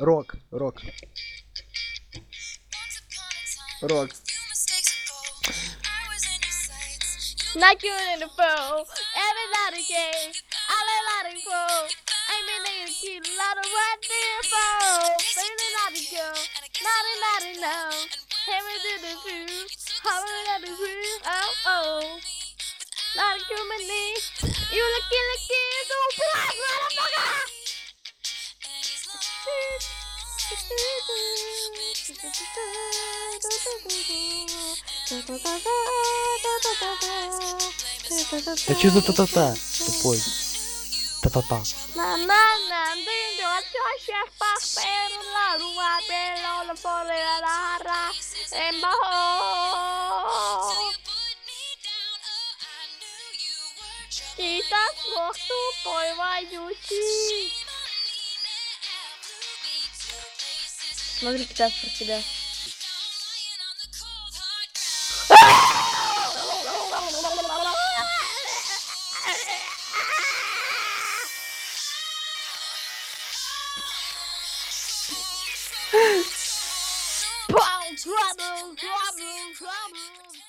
Рок, рок, рок. Not you in the phone. Every night again. All I like to go. I'm in the key. Lot of what there for. Baby, not a girl. Not a no. Heaven to the view. Holler at the view. Oh, oh. Not a human knee. You lucky, so black, motherfucker. Да что за та-та-та, тупой? Та-та-та. Na dentro a ciascia spero la lua bello la fuori la ra e bajo quizás vos tú poi vai юши. Смотри, китай про тебя. Trouble, trouble, trouble.